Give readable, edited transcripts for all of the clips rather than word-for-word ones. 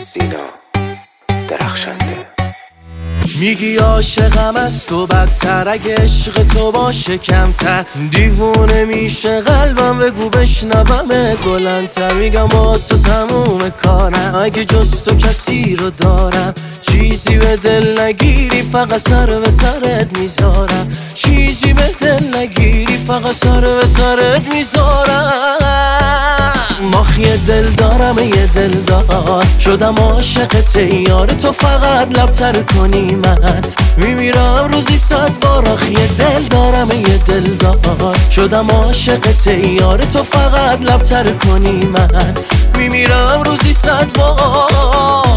سینا درخشنده. میگی عاشقم از تو بدتر، اگه عشق تو باشه کمتر دیوونه میشه قلبم، بگو بشنوم بلندتر. میگم با تو تموم کارم، اگه جز تو کسی رو دارم چیزی به دل نگیری فقط سر به سرت میذارم، چیزی به دل نگیری فقط سر به سرت میذارم. ماخی دل دارم یه دلدار، شدم عاشق یار تو فقط لبتر کنی من میمیرم روزی 100 بار. آخی دل دارم یه دلدار، شدم عاشق یار تو فقط لبتر کنی من میمیرم روزی 100 بار.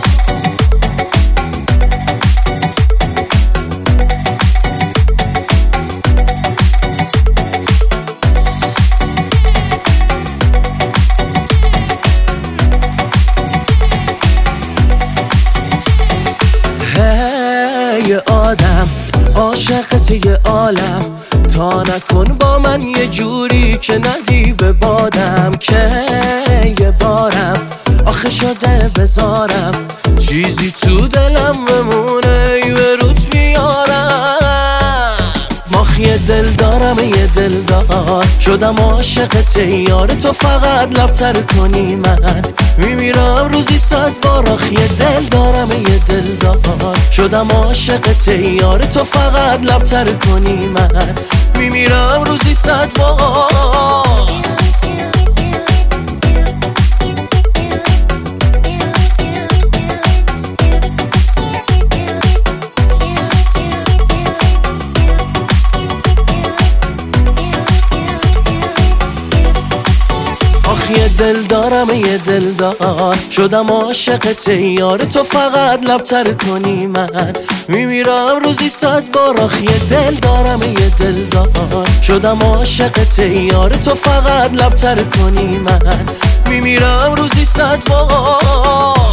یه آدم عاشقت یه عالم، تا نکن با من یه جوری که نگی به بادم که یه بارم آخه شده بذارم چیزی تو دلم بمونه یه روت بیارم. ماخی دل دارم یه دلدار، شدم عاشق یار تو فقط لبتر کنی من میمیرم روزی 100 بار. آخی دل دارم یه دلدار، شدم عاشق یار تو فقط لبتر کنی من میمیرم روزی 100 بار. یه دل دارم یه دلدار، شدم عاشق یار تو فقط لبتر کنی من میمیرم روزی 100 بار. آخی دل دارم یه دلدار، شدم عاشق یار تو فقط لبتر کنی من میمیرم روزی 100 بار.